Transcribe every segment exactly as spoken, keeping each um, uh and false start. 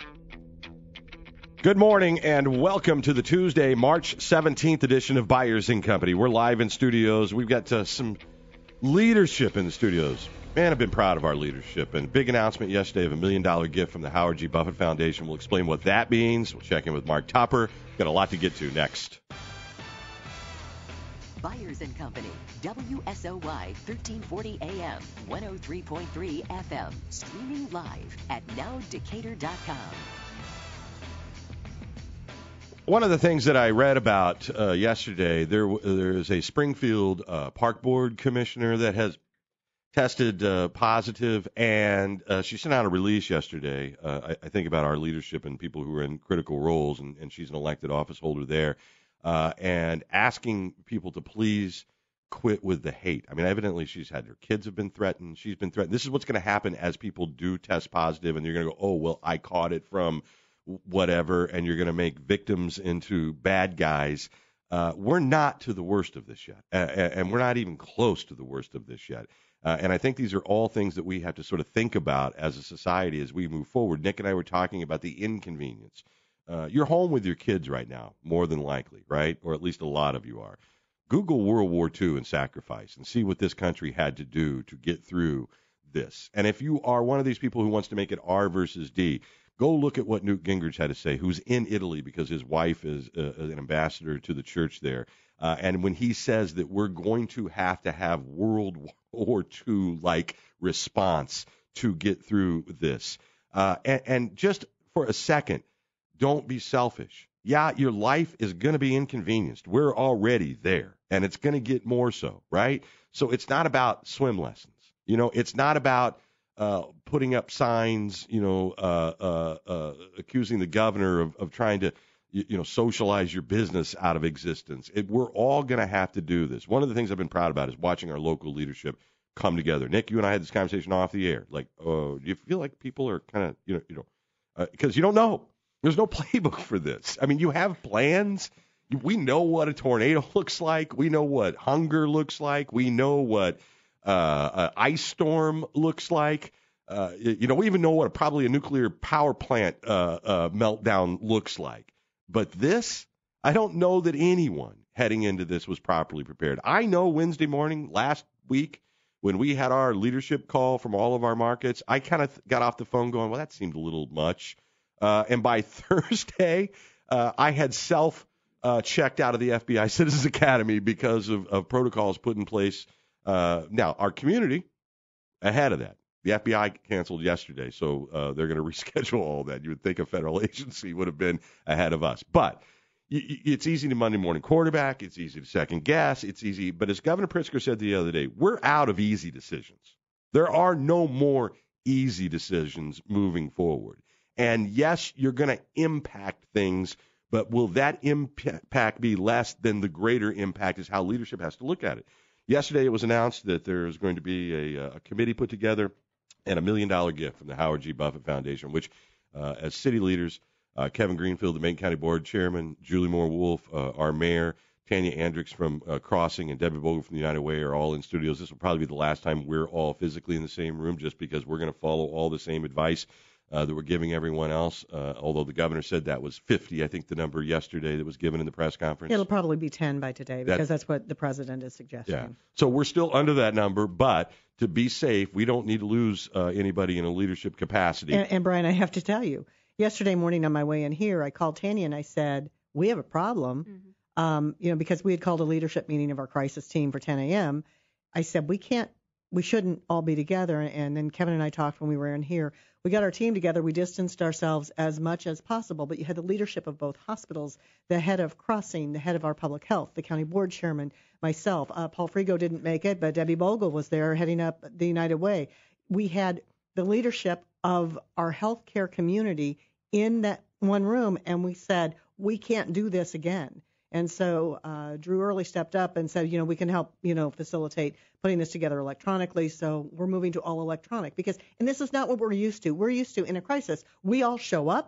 Good morning and welcome to the Tuesday, March seventeenth edition of Byers and Company. We're live in studios. We've got uh, some leadership in the studios. Man, I've been proud of our leadership. And big announcement yesterday of a million dollar gift from the Howard G. Buffett Foundation. We'll explain what that means. We'll check in with Mark Tupper. Got a lot to get to next. Byers and Company, W S O Y thirteen forty A M, one oh three point three F M, streaming live at now decatur dot com. One of the things that I read about uh, yesterday, there there is a Springfield uh, Park Board commissioner that has tested uh, positive, and uh, she sent out a release yesterday. Uh, I, I think about our leadership and people who are in critical roles, and, and she's an elected office holder there, uh, and asking people to please quit with the hate. I mean, evidently she's had her kids have been threatened. She's been threatened. This is what's going to happen as people do test positive, and you're going to go, oh, well, I caught it from whatever, and you're going to make victims into bad guys. Uh, we're not to the worst of this yet, uh, and we're not even close to the worst of this yet. Uh, and I think these are all things that we have to sort of think about as a society as we move forward. Nick and I were talking about the inconvenience. Uh, you're home with your kids right now, more than likely, right? Or at least a lot of you are. Google World War Two and sacrifice and see what this country had to do to get through this. And if you are one of these people who wants to make it R versus D, go look at what Newt Gingrich had to say, who's in Italy because his wife is uh, an ambassador to the church there. Uh, and when he says that we're going to have to have World War Two-like response to get through this. Uh, and, and just for a second, don't be selfish. Yeah, your life is going to be inconvenienced. We're already there, and it's going to get more so, right? So it's not about swim lessons. You know, it's not about Uh, putting up signs, you know, uh, uh, uh, accusing the governor of, of trying to, you, you know, socialize your business out of existence. It, we're all going to have to do this. One of the things I've been proud about is watching our local leadership come together. Nick, you and I had this conversation off the air. Like, uh, do you feel like people are kind of, you know, you know, because uh, you don't know. There's no playbook for this. I mean, you have plans. We know what a tornado looks like. We know what hunger looks like. We know what Uh, uh, ice storm looks like. Uh, you know, we even know what a, probably a nuclear power plant uh, uh, meltdown looks like. But this, I don't know that anyone heading into this was properly prepared. I know Wednesday morning last week when we had our leadership call from all of our markets, I kind of got off the phone going, well, that seemed a little much. Uh, and by Thursday, uh, I had self uh, checked out of the F B I Citizens Academy because of, of protocols put in place. Uh, now, our community, ahead of that, the F B I canceled yesterday, so uh, they're going to reschedule all that. You would think a federal agency would have been ahead of us. But y- y- it's easy to Monday morning quarterback. It's easy to second guess. It's easy. But as Governor Pritzker said the other day, we're out of easy decisions. There are no more easy decisions moving forward. And, yes, you're going to impact things, but will that impact be less than the greater impact is how leadership has to look at it. Yesterday it was announced that there's going to be a, a committee put together and a million-dollar gift from the Howard G. Buffett Foundation, which, uh, as city leaders, uh, Kevin Greenfield, the Macon County Board Chairman, Julie Moore-Wolf, uh, our mayor, Tanya Andricks from uh, Crossing, and Debbie Vogel from the United Way are all in studios. This will probably be the last time we're all physically in the same room just because we're going to follow all the same advice Uh, that we're giving everyone else, uh, although the governor said that was fifty, I think the number yesterday that was given in the press conference. It'll probably be ten by today because that's, that's what the president is suggesting. Yeah. So we're still under that number, but to be safe, we don't need to lose uh, anybody in a leadership capacity. And, and, Brian, I have to tell you, yesterday morning on my way in here, I called Tanya and I said, we have a problem, mm-hmm. um, you know, because we had called a leadership meeting of our crisis team for ten a.m. I said, we can't, we shouldn't all be together. And then Kevin and I talked when we were in here. We got our team together. We distanced ourselves as much as possible. But you had the leadership of both hospitals, the head of Crossing, the head of our public health, the county board chairman, myself. Uh, Paul Frigo didn't make it, but Debbie Bogle was there heading up the United Way. We had the leadership of our healthcare community in that one room, and we said, we can't do this again. And so uh, Drew Early stepped up and said, you know, we can help, you know, facilitate putting this together electronically. So we're moving to all electronic because, and this is not what we're used to. We're used to in a crisis, we all show up.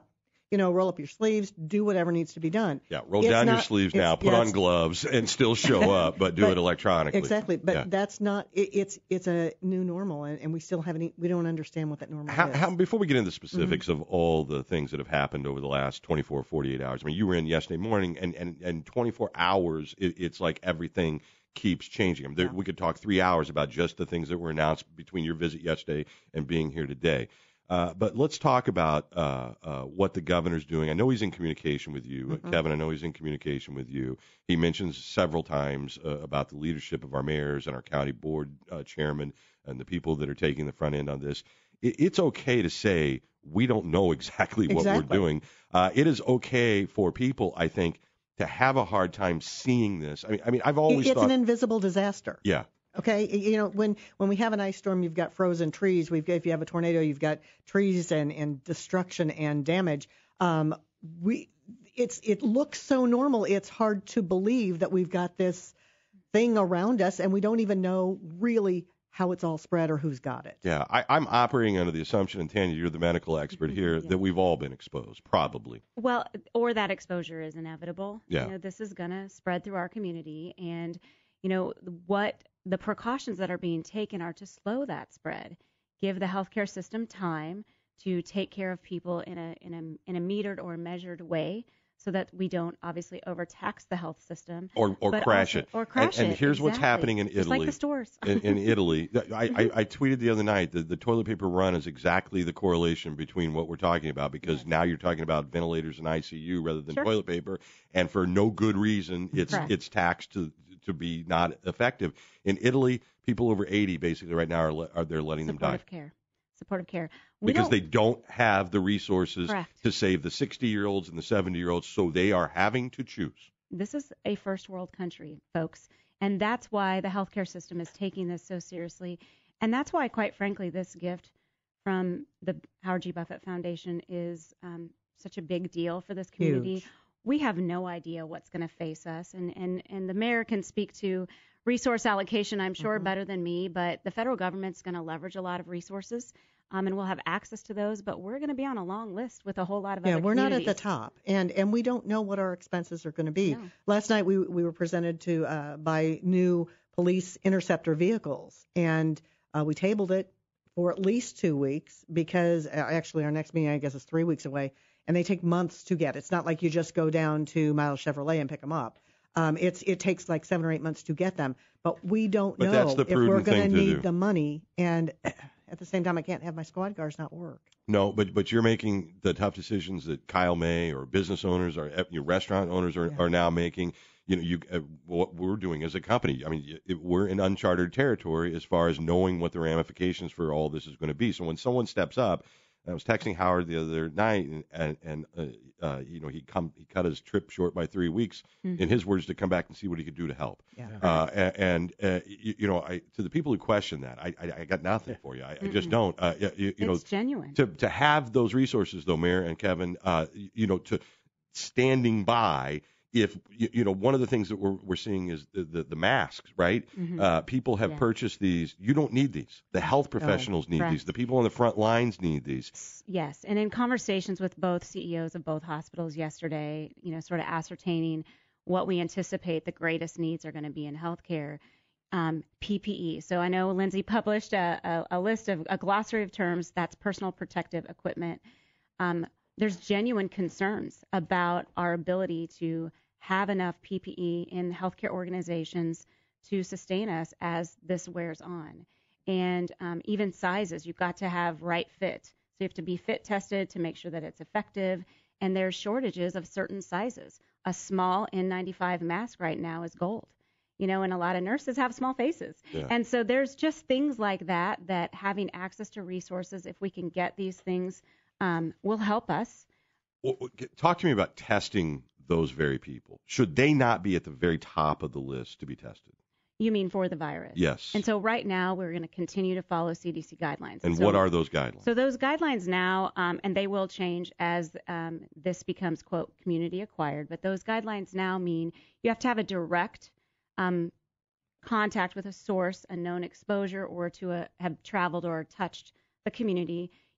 you know, roll up your sleeves, do whatever needs to be done. Yeah, roll It's down your not- sleeves it's- now, put yeah, on it's- gloves, and still show up, but do But- it electronically. Exactly, but Yeah. that's not. It, it's it's a new normal, and, and we still haven't. e- We don't understand what that normal How, is. how, before we get into the specifics Mm-hmm. of all the things that have happened over the last twenty-four, forty-eight hours, I mean, you were in yesterday morning, and, and, and twenty-four hours, it, it's like everything keeps changing. I mean, there, Yeah. we could talk three hours about just the things that were announced between your visit yesterday and being here today. Uh, but let's talk about uh, uh, what the governor's doing. I know he's in communication with you, Mm-hmm. Kevin. I know he's in communication with you. He mentions several times uh, about the leadership of our mayors and our county board uh, chairman and the people that are taking the front end on this. It, it's okay to say we don't know exactly what Exactly. we're doing. Uh, it is okay for people, I think, to have a hard time seeing this. I mean, I mean, I've always it's thought, an invisible disaster. yeah. Okay, you know, when when we have an ice storm, you've got frozen trees. We've got, if you have a tornado, you've got trees and, and destruction and damage. Um, we it's it looks so normal. It's hard to believe that we've got this thing around us, and we don't even know really how it's all spread or who's got it. Yeah, I, I'm operating under the assumption, and Tanya, you're the medical expert here, Yeah. that we've all been exposed, probably. Well, or that exposure is inevitable. Yeah. You know, this is going to spread through our community, and you know what the precautions that are being taken are to slow that spread, give the healthcare system time to take care of people in a in a in a metered or measured way, so that we don't obviously overtax the health system Or or but crash also- it. or crash and, and it, here's what's exactly. happening in Just Italy. like the stores. in, in Italy, I, I, I tweeted the other night that the toilet paper run is exactly the correlation between what we're talking about, because now you're talking about ventilators and I C U rather than Sure. toilet paper, and for no good reason, it's Correct. it's taxed to to be not effective. In Italy, people over eighty basically right now are le- are they're letting them die Supportive care. Supportive care. We because don't- they don't have the resources Correct. to save the sixty-year-olds and the seventy-year-olds, so they are having to choose. This is a first world country, folks. And that's why the healthcare system is taking this so seriously. And that's why, quite frankly, this gift from the Howard G. Buffett Foundation is um, such a big deal for this community. Huge. We have no idea what's going to face us. And, and, and the mayor can speak to resource allocation, I'm sure, Mm-hmm. better than me. But the federal government's going to leverage a lot of resources. Um, and we'll have access to those, but we're going to be on a long list with a whole lot of Yeah, other we're not at the communities. top, and and we don't know what our expenses are going to be. No. Last night we we were presented to uh, by new police interceptor vehicles, and uh, we tabled it for at least two weeks because uh, actually our next meeting I guess is three weeks away, and they take months to get. It's not like you just go down to Miles Chevrolet and pick them up. Um, it's it takes like seven or eight months to get them, but we don't But know that's the if we're prudent going thing to to need do. the money, and at the same time I can't have my squad cars not work. No, but but you're making the tough decisions that Kyle May or business owners or uh, your restaurant owners are, Yeah. are now making. You know, you uh, what we're doing as a company. I mean, it, we're in uncharted territory as far as knowing what the ramifications for all this is going to be. So when someone steps up, I was texting Howard the other night, and and, and uh, uh, you know he come he cut his trip short by three weeks, Mm-hmm. in his words, to come back and see what he could do to help. Yeah. Uh, a- and uh, you, you know, I to the people who question that, I I, I got nothing for you. I, I just don't. Uh, you, you It's know, genuine. to to have those resources though, Mayor and Kevin, uh, you know, to standing by. If you, you know, one of the things that we're we're seeing is the the, the masks, right? Uh, people have Yeah. purchased these. You don't need these. The health professionals need correct. these. The people on the front lines need these. Yes, and in conversations with both C E Os of both hospitals yesterday, you know, sort of ascertaining what we anticipate the greatest needs are going to be in healthcare, um, P P E. So I know Lindsay published a, a, a list of a glossary of terms. That's personal protective equipment. Um, there's genuine concerns about our ability to have enough P P E in healthcare organizations to sustain us as this wears on. And um, even sizes, you've got to have right fit. So you have to be fit tested to make sure that it's effective. And there's shortages of certain sizes. A small N ninety-five mask right now is gold. You know, and a lot of nurses have small faces. Yeah. And so there's just things like that, that having access to resources, if we can get these things, um, will help us. Well, get- talk to me about testing those very people. Should they not be at the very top of the list to be tested? You mean for the virus? Yes. And so right now we're going to continue to follow C D C guidelines. And so, what are those guidelines? So those guidelines now, um, and they will change as um, this becomes, quote, community acquired, but those guidelines now mean you have to have a direct um, contact with a source, a known exposure, or to a, have traveled or touched the community.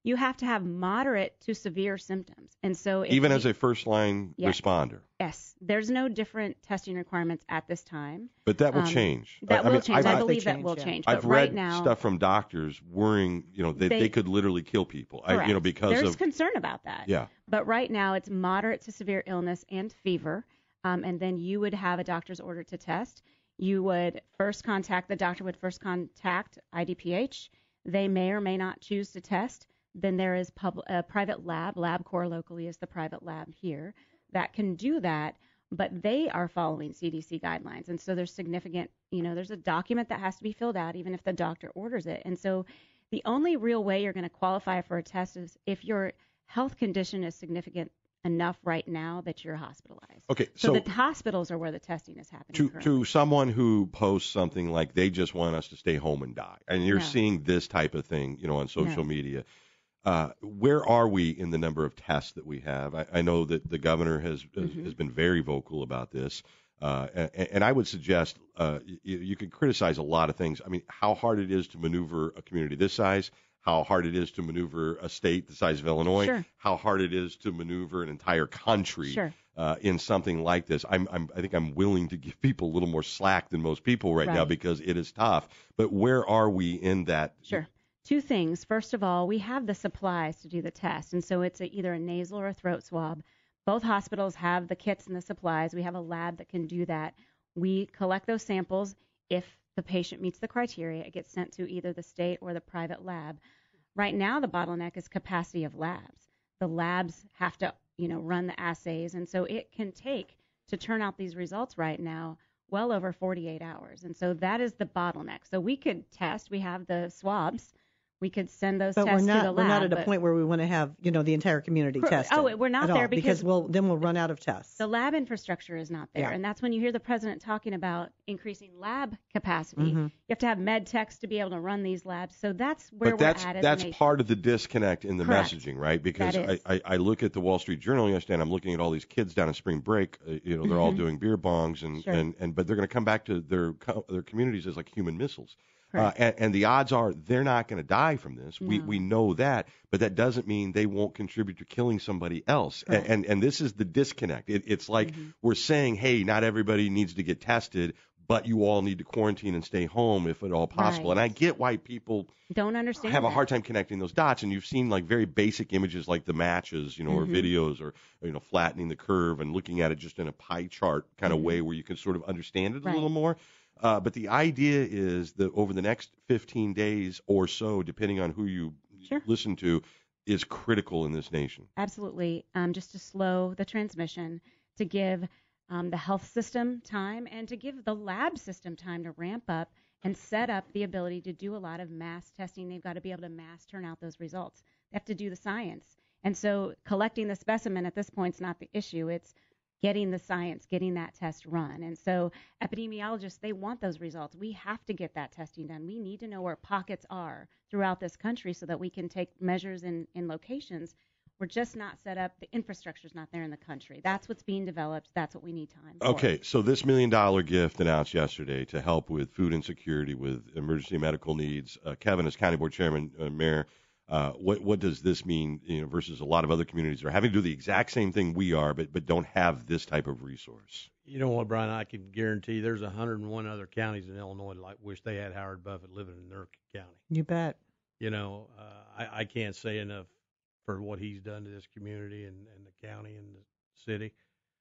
you have to have moderate to severe symptoms. And so if even we, as a first-line yeah, responder. Yes, there's no different testing requirements at this time. But that will Um, change. That I, will I mean, change. I, I, I, believe that change, will yeah. change. I've but read right now, stuff from doctors worrying, you know, that they, They- could literally kill people. I, correct. you know, because there's of concern about that. yeah. But right now, it's moderate to severe illness and fever, um, and then you would have a doctor's order to test. You would first contact the doctor would first contact I D P H. They may or may not choose to test. Then there is pub, a private lab. LabCorp locally is the private lab here that can do that, but they are following C D C guidelines, and so there's significant, you know, there's a document that has to be filled out even if the doctor orders it, and so the only real way you're going to qualify for a test is if your health condition is significant enough right now that you're hospitalized. Okay, So, so, the hospitals are where the testing is happening. to currently. to someone who posts something like they just want us to stay home and die, and you're No. seeing this type of thing, you know, on social No. media. Uh, where are we in the number of tests that we have? I, I know that the governor has Mhm. has been very vocal about this, uh, and, and I would suggest uh, you, you can criticize a lot of things. I mean, how hard it is to maneuver a community this size, how hard it is to maneuver a state the size of Illinois, Sure. how hard it is to maneuver an entire country Sure. uh, in something like this. I'm, I'm, I think I'm willing to give people a little more slack than most people right, now Right. because it is tough. But where are we in that? Sure. Two things. First of all, we have the supplies to do the test, and so it's a, either a nasal or a throat swab. Both hospitals have the kits and the supplies. We have a lab that can do that. We collect those samples. If the patient meets the criteria, it gets sent to either the state or the private lab. Right now, the bottleneck is capacity of labs. The labs have to, you know, run the assays, and so it can take to turn out these results right now well over forty-eight hours. And so that is the bottleneck. So we could test. We have the swabs. We could send those But tests we're not to the we're lab. not at a but point where we want to have, you know, the entire community Cor- tested. oh, we're not at there all, because- we'll then we'll run out of tests. the lab infrastructure is not there. Yeah. And that's when you hear the president talking about increasing lab capacity. Mhm. You have to have med techs to be able to run these labs. So that's where But we're that's at as that's a nation. part of the disconnect in the Correct. messaging, right? Because That I, is. I, I look at the Wall Street Journal yesterday, and I'm looking at all these kids down in spring break. Uh, you know, they're all Mhm. doing beer bongs, and, Sure. and, and but they're going to come back to their co- their communities as like human missiles. Uh, Correct. and, and the odds are they're not going to die from this. We No. we know that, but that doesn't mean they won't contribute to killing somebody else. And, Correct. and and this is the disconnect. It, it's like Mhm. we're saying, hey, not everybody needs to get tested, but you all need to quarantine and stay home if at all possible. Right. And I get why people Don't understand have a that. hard time connecting those dots, and you've seen like very basic images like the matches, you know, or Mhm. videos, or you know, flattening the curve and looking at it just in a pie chart kind of Mhm. way where you can sort of understand it a Right. little more. Uh, but the idea is that over the next fifteen days or so, depending on who you Sure. listen to, is critical in this nation. Absolutely. Um, just to slow the transmission, to give um, the health system time, and to give the lab system time to ramp up and set up the ability to do a lot of mass testing. They've got to be able to mass turn out those results. They have to do the science. And so collecting the specimen at this point is not the issue. It's getting the science, getting that test run. And so epidemiologists, they want those results. We have to get that testing done. We need to know where pockets are throughout this country so that we can take measures in, in locations. We're just not set up. The infrastructure's not there in the country. That's what's being developed. That's what we need time for. Okay, so this million dollar gift announced yesterday to help with food insecurity, with emergency medical needs. Uh, Kevin, as county board chairman, uh, mayor, uh, what what does this mean, you know, versus a lot of other communities that are having to do the exact same thing we are, but but don't have this type of resource? You know what, Brian? I can guarantee there's one hundred one other counties in Illinois like wish they had Howard Buffett living in their county. You bet. You know, uh, I, I can't say enough for what he's done to this community and, and the county and the city.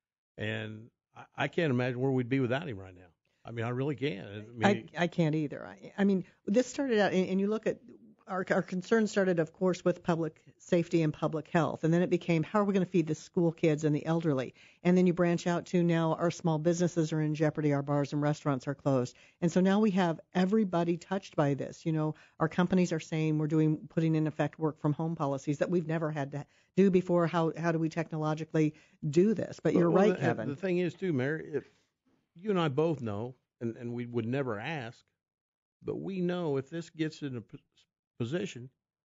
And I, I can't imagine where we'd be without him right now. I mean, I really can't. I mean, I, I can't either. I, I mean, this started out, and, and you look at our, our concern started, of course, with public safety and public health, and then it became how are we going to feed the school kids and the elderly, and then you branch out to now our small businesses are in jeopardy, our bars and restaurants are closed, and so now we have everybody touched by this. You know, our companies are saying we're doing putting in effect work from home policies that we've never had to do before. How how do we technologically do this? But you're well, right, the, Kevin. The thing is, too, Mary, if you and I both know, and, and we would never ask, but we know if this gets in a p- position,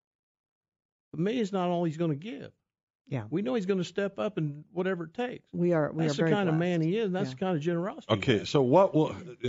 a million's not all he's going to give. Yeah. We know he's going to step up and whatever it takes. We are we That's are the very kind of blessed. man he is, and that's Yeah. the kind of generosity. he Okay, has. so what will uh,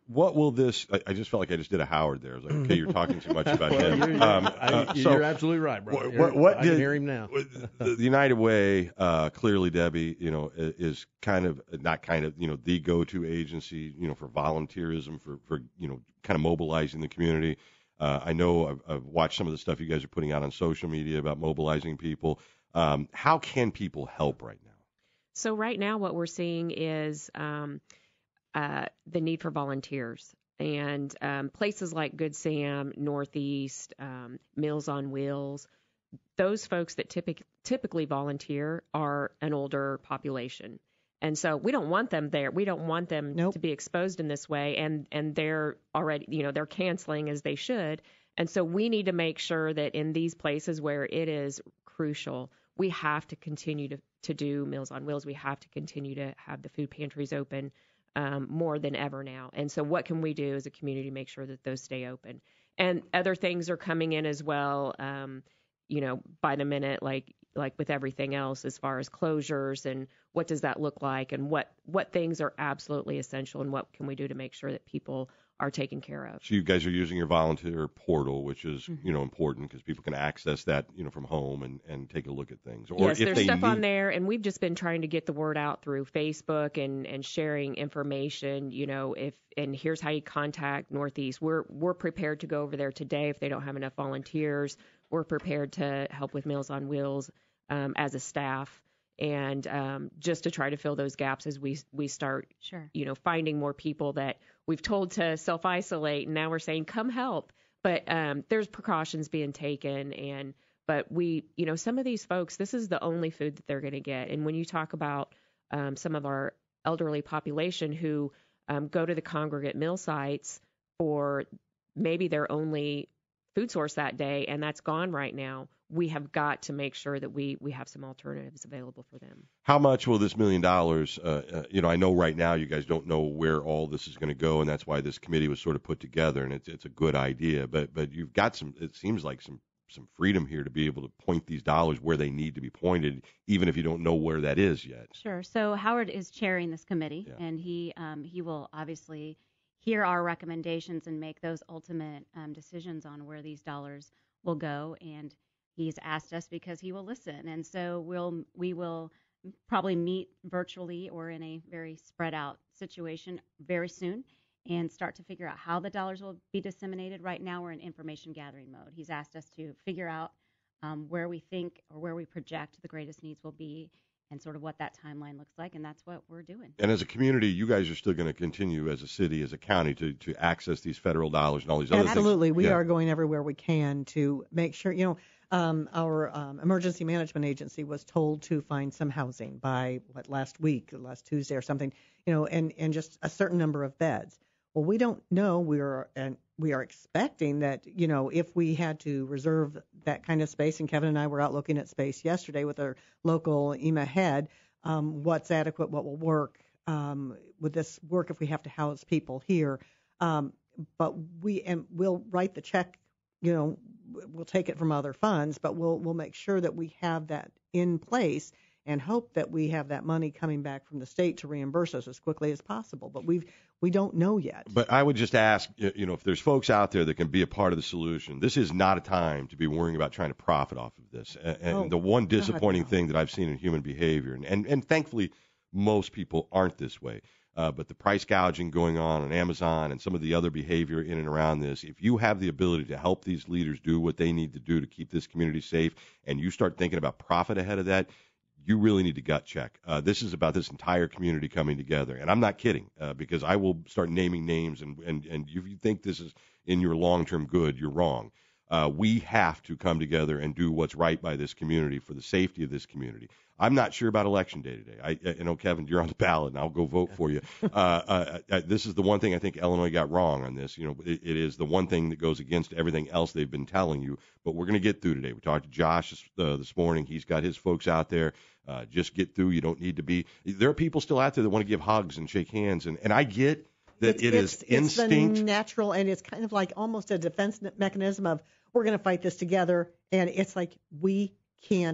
what will this? I, I just felt like I just did a Howard there. I was like, okay, you're talking too much about him. You're, Um, I, uh, you're so absolutely right, bro. What, You're- what, what I did can hear him now. the, the United Way? Uh, clearly, Debbie, you know, i- is kind of not kind of you know the go-to agency, you know, for volunteerism, for for you know, kind of mobilizing the community. Uh, I know I've, I've watched some of the stuff you guys are putting out on social media about mobilizing people. Um, how can people help right now? So right now what we're seeing is um, uh, the need for volunteers. And um, places like Good Sam, Northeast, um, Meals on Wheels, those folks that typic- typically volunteer are an older population. And so we don't want them there. We don't want them Nope. to be exposed in this way. And, and they're already, you know, they're canceling as they should. And so we need to make sure that in these places where it is crucial, we have to continue to, to do Meals on Wheels. We have to continue to have the food pantries open um, more than ever now. And so what can we do as a community to make sure that those stay open? And other things are coming in as well, um, you know, by the minute, like like with everything else as far as closures and what does that look like and what, what things are absolutely essential and what can we do to make sure that people are taken care of. So you guys are using your volunteer portal, which is mm-hmm. you know important because people can access that you know from home and, and take a look at things. Or yes, if there's they stuff need... on there, and we've just been trying to get the word out through Facebook and, and sharing information. You know, if and here's how you contact Northeast. We're we're prepared to go over there today if they don't have enough volunteers. We're prepared to help with Meals on Wheels um, as a staff. And um, just to try to fill those gaps as we we start, Sure. you know, finding more people that we've told to self-isolate, and now we're saying come help. But um, there's precautions being taken, and but we, you know, some of these folks, this is the only food that they're going to get. And when you talk about um, some of our elderly population who um, go to the congregate meal sites for maybe their only food source that day, and that's gone right now. We have got to make sure that we, we have some alternatives available for them. How much will this million dollars, uh, uh, you know, I know right now you guys don't know where all this is going to go, and that's why this committee was sort of put together, and it's it's a good idea. But but you've got some, it seems like some, some freedom here to be able to point these dollars where they need to be pointed, even if you don't know where that is yet. Sure. So Howard is chairing this committee, Yeah. and he um, he will obviously hear our recommendations and make those ultimate um, decisions on where these dollars will go. And he's asked us because he will listen, and so we'll we will probably meet virtually or in a very spread out situation very soon and start to figure out how the dollars will be disseminated. Right now we're in information gathering mode. He's asked us to figure out um, where we think or where we project the greatest needs will be and sort of what that timeline looks like, and that's what we're doing. And as a community, you guys are still going to continue as a city, as a county, to, to access these federal dollars and all these other things. Absolutely. We Yeah. are going everywhere we can to make sure, you know, um, our um, emergency management agency was told to find some housing by, what, last week, last Tuesday or something, you know, and, and just a certain number of beds. Well, we don't know. We are and we are expecting that, you know, if we had to reserve that kind of space, and Kevin and I were out looking at space yesterday with our local E M A head, um, what's adequate, what will work, um, would this work if we have to house people here? Um, but we and we'll write the check, you know, we'll take it from other funds, but we'll we'll make sure that we have that in place and hope that we have that money coming back from the state to reimburse us as quickly as possible. But we've we don't know yet. But I would just ask, you know, if there's folks out there that can be a part of the solution, this is not a time to be worrying about trying to profit off of this. And, and Oh, the one disappointing God, no. thing that I've seen in human behavior, and, and, and thankfully most people aren't this way, uh, but the price gouging going on on Amazon and some of the other behavior in and around this, if you have the ability to help these leaders do what they need to do to keep this community safe, and you start thinking about profit ahead of that, you really need to gut check. Uh, this is about this entire community coming together. And I'm not kidding, uh, because I will start naming names, and, and, and if you think this is in your long-term good, you're wrong. Uh, we have to come together and do what's right by this community for the safety of this community. I'm not sure about Election Day today. I, I know, Kevin, you're on the ballot, and I'll go vote for you. Uh, uh, uh, this is the one thing I think Illinois got wrong on this. You know, it, it is the one thing that goes against everything else they've been telling you. But we're going to get through today. We talked to Josh uh, this morning. He's got his folks out there. Uh, just get through. You don't need to be. There are people still out there that want to give hugs and shake hands, and, and I get that it's, it it's, is it's instinct. the natural, and it's kind of like almost a defense mechanism of we're going to fight this together, and it's like we can't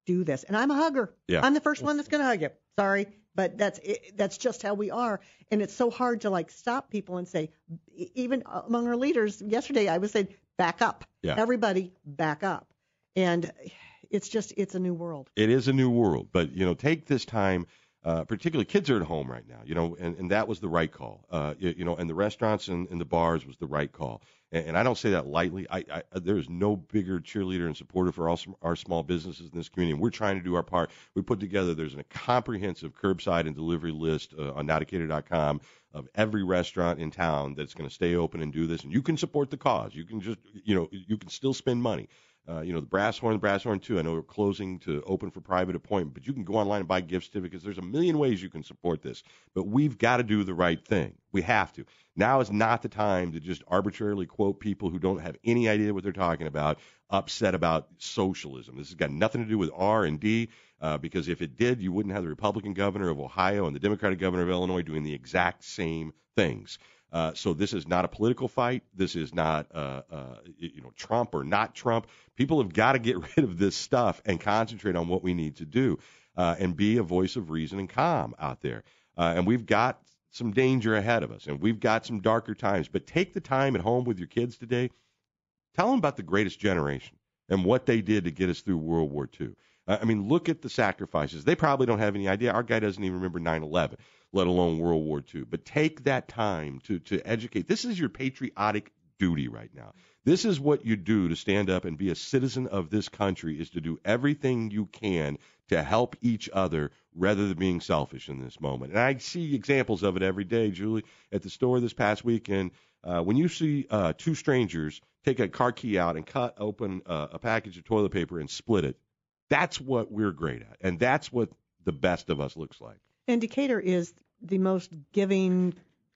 do this. And I'm a hugger. Yeah. I'm the first one that's going to hug you. Sorry, but that's it, that's just how we are. And it's so hard to like stop people and say, even among our leaders yesterday, I was saying, back up. Yeah. Everybody back up. And it's just, it's a new world. It is a new world, but, you know, take this time, uh, particularly kids are at home right now, you know, and, and that was the right call, uh, you, you know, and the restaurants and, and the bars was the right call. And, and I don't say that lightly. I, I, there is no bigger cheerleader and supporter for all sm- our small businesses in this community, and we're trying to do our part. We put together, there's a comprehensive curbside and delivery list uh, on now decatur dot com of every restaurant in town that's going to stay open and do this, and you can support the cause. You can just, you know, you can still spend money. Uh, you know, the Brass Horn, the Brass Horn two, I know we're closing to open for private appointment, but you can go online and buy gift certificates. There's a million ways you can support this, but we've got to do the right thing. We have to. Now is not the time to just arbitrarily quote people who don't have any idea what they're talking about, upset about socialism. This has got nothing to do with R and D, uh, because if it did, you wouldn't have the Republican governor of Ohio and the Democratic governor of Illinois doing the exact same things. Uh, so this is not a political fight. This is not, uh, uh, you know, Trump or not Trump. People have got to get rid of this stuff and concentrate on what we need to do, uh, and be a voice of reason and calm out there. Uh, and we've got some danger ahead of us, and we've got some darker times. But take the time at home with your kids today. Tell them about the greatest generation and what they did to get us through World War Two. Uh, I mean, look at the sacrifices. They probably don't have any idea. Our guy doesn't even remember nine eleven. Let alone World War Two. But take that time to, to educate. This is your patriotic duty right now. This is what you do to stand up and be a citizen of this country, is to do everything you can to help each other rather than being selfish in this moment. And I see examples of it every day, Julie, at the store this past weekend. Uh, when you see uh, two strangers take a car key out and cut open uh, a package of toilet paper and split it, that's what we're great at. And that's what the best of us looks like. And Decatur is the most giving,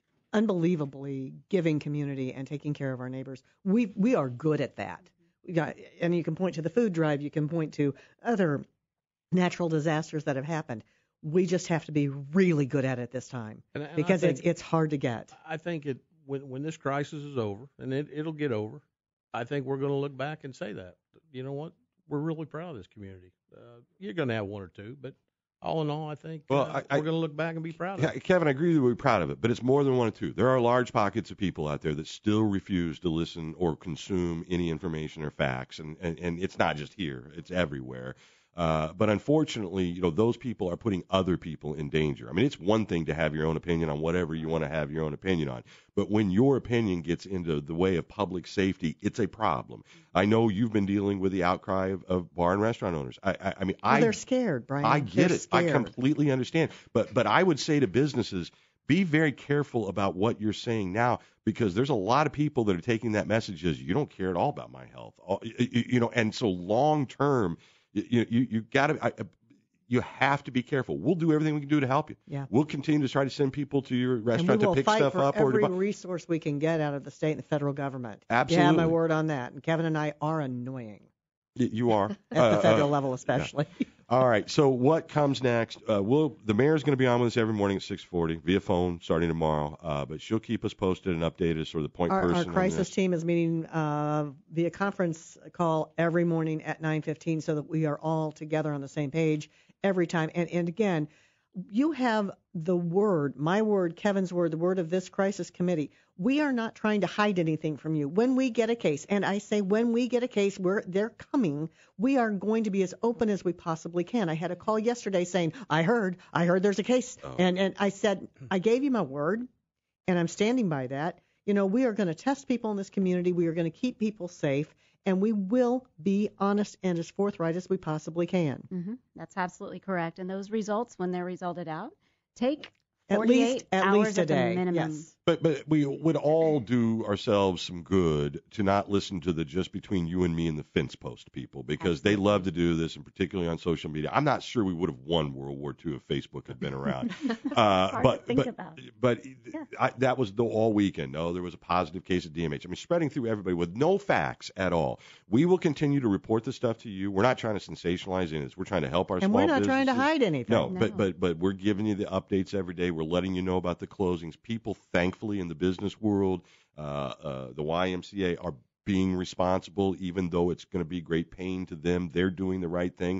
unbelievably giving community and taking care of our neighbors. We we are good at that. We got, and you can point to the food drive. You can point to other natural disasters that have happened. We just have to be really good at it this time, and, and because think, it's it's hard to get. I think it when when this crisis is over, and it, it'll get over, I think we're going to look back and say that, you know what, we're really proud of this community. Uh, you're going to have one or two, but all in all, I think well, uh, I, we're going to look back and be proud of yeah, it. Kevin, I agree that we're proud of it, but it's more than one or two. There are large pockets of people out there that still refuse to listen or consume any information or facts, and, and, and it's not just here. It's everywhere. Uh, but unfortunately, you know, those people are putting other people in danger. I mean, it's one thing to have your own opinion on whatever you want to have your own opinion on, but when your opinion gets into the way of public safety, it's a problem. I know you've been dealing with the outcry of, of bar and restaurant owners. I, I, I mean, well, I they're scared, Brian. I get they're it. Scared. I completely understand. But but I would say to businesses, be very careful about what you're saying now, because there's a lot of people that are taking that message as, you don't care at all about my health, you know, and so long term. You you you got to you have to be careful. We'll do everything we can do to help you. Yeah. We'll continue to try to send people to your restaurant and we to pick will fight stuff for up every or to buy. resource we can get out of the state and the federal government. Absolutely. You have my word on that. And Kevin and I are annoying Y- You are at Uh, the federal uh, level, especially. yeah. All right. So what comes next? Uh, we'll the mayor's going to be on with us every morning at six forty via phone starting tomorrow. Uh, but she'll keep us posted and updated as sort of the point Our, person. our on crisis this. team is meeting uh, via conference call every morning at nine fifteen, so that we are all together on the same page every time. And, and again, you have the word, my word, Kevin's word, the word of this crisis committee. We are not trying to hide anything from you. When we get a case, and I say when we get a case where they're coming, we are going to be as open as we possibly can. I had a call yesterday saying, I heard, I heard there's a case. Oh. And, and I said, I gave you my word, and I'm standing by that. You know, we are going to test people in this community. We are going to keep people safe, and we will be honest and as forthright as we possibly can. Mm-hmm. That's absolutely correct. And those results, when they're resulted out, take At forty-eight least, at hours least a at the day. minimum. Yes. But but we would all do ourselves some good to not listen to the just between you and me and the fence post people, because they love to do this, and particularly on social media. I'm not sure we would have won World War Two if Facebook had been around. uh, hard but to think but about. but Yeah. I, that was the all weekend. No, there was a positive case of D M H. I mean, spreading through everybody with no facts at all. We will continue to report this stuff to you. We're not trying to sensationalize any of this. We're trying to help our And small we're not trying to businesses. hide anything. No, No. but but but we're giving you the updates every day. We're letting you know about the closings. People, thankfully, in the business world, uh, uh, the Y M C A are being responsible, even though it's going to be great pain to them. They're doing the right thing.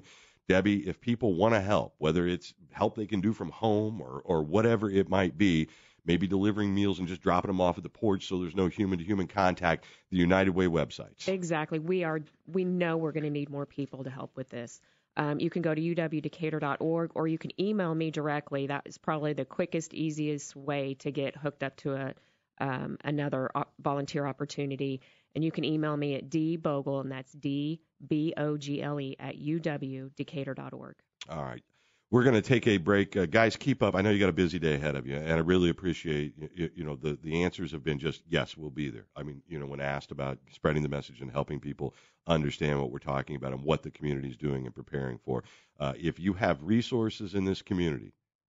Debbie, if people want to help, whether it's help they can do from home or, or whatever it might be, maybe delivering meals and just dropping them off at the porch so there's no human-to-human contact, the United Way websites. Exactly. We are. We know we're going to need more people to help with this. Um, you can go to u w decatur dot org, or you can email me directly. That is probably the quickest, easiest way to get hooked up to a um, another volunteer opportunity. And you can email me at dbogle, and that's D B O G L E, at u w decatur dot org. All right. We're going to take a break. Uh, guys, keep up. I know you got a busy day ahead of you, and I really appreciate, you, you know, the, the answers have been just, yes, we'll be there. I mean, you know, when asked about spreading the message and helping people understand what we're talking about and what the community is doing and preparing for. Uh, if you have resources in this community,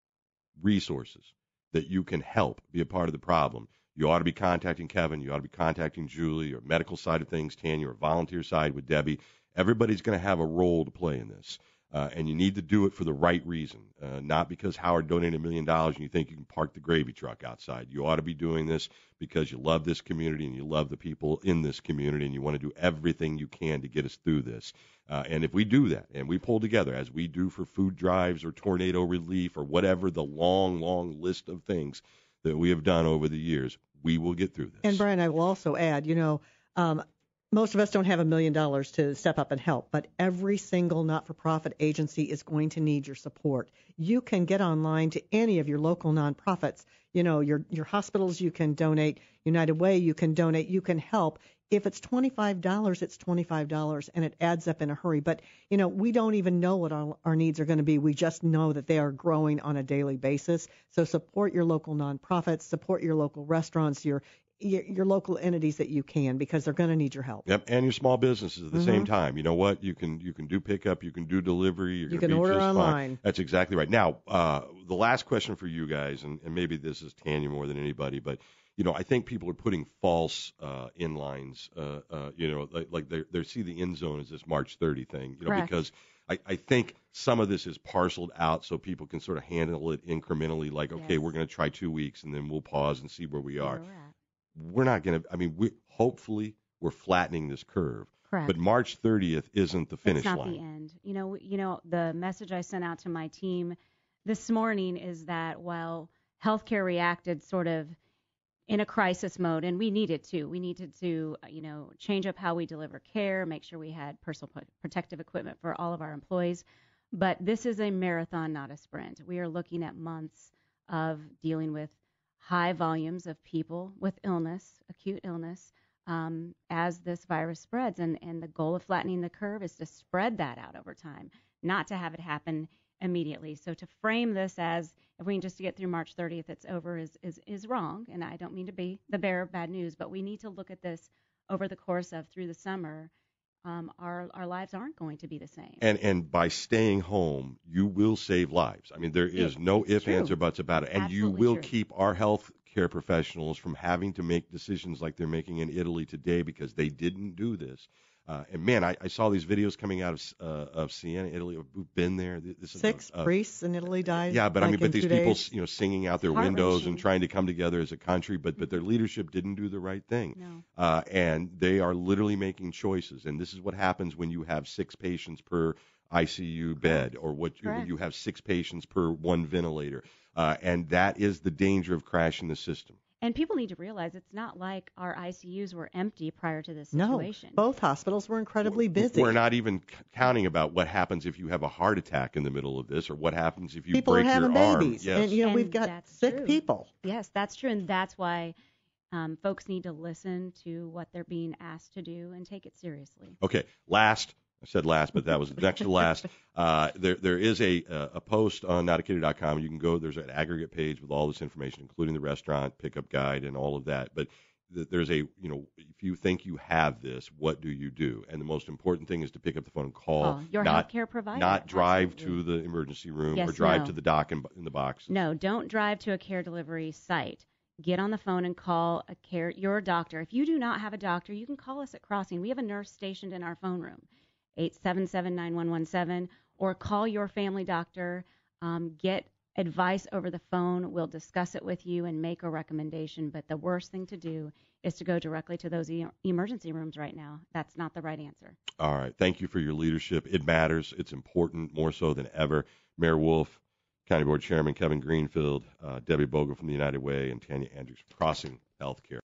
resources that you can help be a part of the problem, you ought to be contacting Kevin. You ought to be contacting Julie, or medical side of things, Tanya, or volunteer side with Debbie. Everybody's going to have a role to play in this. Uh, and you need to do it for the right reason, uh, not because Howard donated a million dollars and you think you can park the gravy truck outside. You ought to be doing this because you love this community and you love the people in this community, and you want to do everything you can to get us through this. Uh, and if we do that and we pull together, as we do for food drives or tornado relief or whatever the long, long list of things that we have done over the years, we will get through this. And Brian, I will also add, you know, um, most of us don't have a million dollars to step up and help, but every single not-for-profit agency is going to need your support. You can get online to any of your local nonprofits. You know, your your hospitals, you can donate. United Way, you can donate. You can help. If it's twenty-five dollars, it's twenty-five dollars, and it adds up in a hurry. But, you know, we don't even know what our, our needs are going to be. We just know that they are growing on a daily basis. So support your local nonprofits, support your local restaurants, your Your, your local entities that you can, because they're going to need your help. Yep, and your small businesses at the mm-hmm. same time. You know what? You can you can do pickup, you can do delivery. You're you can be order just online. Fine. That's exactly right. Now, uh, the last question for you guys, and, and maybe this is Tanya more than anybody, but you know, I think people are putting false uh, inlines. Uh, uh, you know, like, like they they see the end zone as this March thirtieth thing. You know, Correct. because I, I think some of this is parceled out so people can sort of handle it incrementally. Like, okay, Yes. we're going to try two weeks and then we'll pause and see where we are. Where we're at. We're not going to, I mean, we hopefully we're flattening this curve. Correct. But March thirtieth isn't the finish it's not line. the end. You know, you know, the message I sent out to my team this morning is that while healthcare reacted sort of in a crisis mode, and we needed to, we needed to, you know, change up how we deliver care, make sure we had personal protective equipment for all of our employees. But this is a marathon, not a sprint. We are looking at months of dealing with high volumes of people with illness, acute illness, um, as this virus spreads. And, and the goal of flattening the curve is to spread that out over time, not to have it happen immediately. So to frame this as if we can just get through March thirtieth, it's over is, is, is wrong. And I don't mean to be the bearer of bad news, but we need to look at this over the course of through the summer. Um, our our lives aren't going to be the same. And and by staying home, you will save lives. I mean, there is It- no it's ifs, true. ands, or buts about it. And you Absolutely will true. keep our health care professionals from having to make decisions like they're making in Italy today because they didn't do this. Uh, and man, I, I saw these videos coming out of uh, of Siena, Italy. We've been there. This is Six a, a, priests in Italy died. Yeah, but like I mean, but in these two people, days. you know, singing out their It's windows and heart-wrenching. trying to come together as a country, but but their leadership didn't do the right thing. No. Uh, and they are literally making choices. And this is what happens when you have six patients per I C U bed, or what you, when Correct. you have six patients per one ventilator. Uh, and that is the danger of crashing the system. And people need to realize it's not like our I C Us were empty prior to this No, situation. both hospitals were incredibly busy. We're not even c- counting about what happens if you have a heart attack in the middle of this, or what happens if you People are break having your arm. babies, Yes. and you know And we've got that's sick true. people. Yes, that's true, and that's why um, folks need to listen to what they're being asked to do and take it seriously. Okay, last. I said last, but that was next to last. Uh, there, there is a a post on not a cater dot com. You can go. There's an aggregate page with all this information, including the restaurant pickup guide and all of that. But th- there's a, you know, if you think you have this, what do you do? And the most important thing is to pick up the phone and call. Call your not, healthcare provider. Not drive Absolutely. to the emergency room Yes, or drive no. to the dock in, in the box. No, don't drive to a care delivery site. Get on the phone and call a care your doctor. If you do not have a doctor, you can call us at Crossing. We have a nurse stationed in our phone room, eight seven seven, nine one one seven, or call your family doctor. Um, get advice over the phone. We'll discuss it with you and make a recommendation. But the worst thing to do is to go directly to those e- emergency rooms right now. That's not the right answer. All right. Thank you for your leadership. It matters. It's important, more so than ever. Mayor Wolf, County Board Chairman Kevin Greenfield, uh, Debbie Bogle from the United Way, and Tanya Andrews from Crossing Healthcare.